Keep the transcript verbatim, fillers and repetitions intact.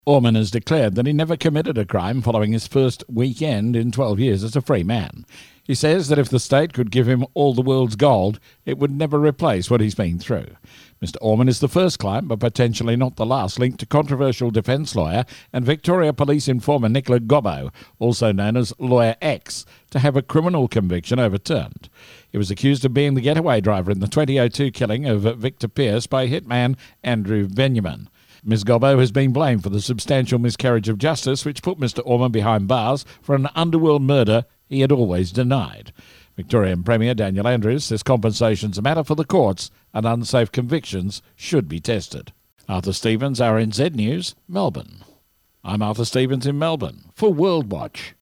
Orman has declared that he never committed a crime following his first weekend in twelve years as a free man. He says that if the state could give him all the world's gold, it would never replace what he's been through. Mister Orman is the first client, but potentially not the last, linked to controversial defence lawyer and Victoria Police informer Nicola Gobbo, also known as Lawyer X, to have a criminal conviction overturned. He was accused of being the getaway driver in the twenty oh two killing of Victor Pearce by hitman Andrew Benjamin. Miz Gobbo has been blamed for the substantial miscarriage of justice which put Mister Orman behind bars for an underworld murder he had always denied. Victorian Premier Daniel Andrews says compensation's a matter for the courts and unsafe convictions should be tested. Arthur Stevens, R N Z News, Melbourne. I'm Arthur Stevens in Melbourne for World Watch.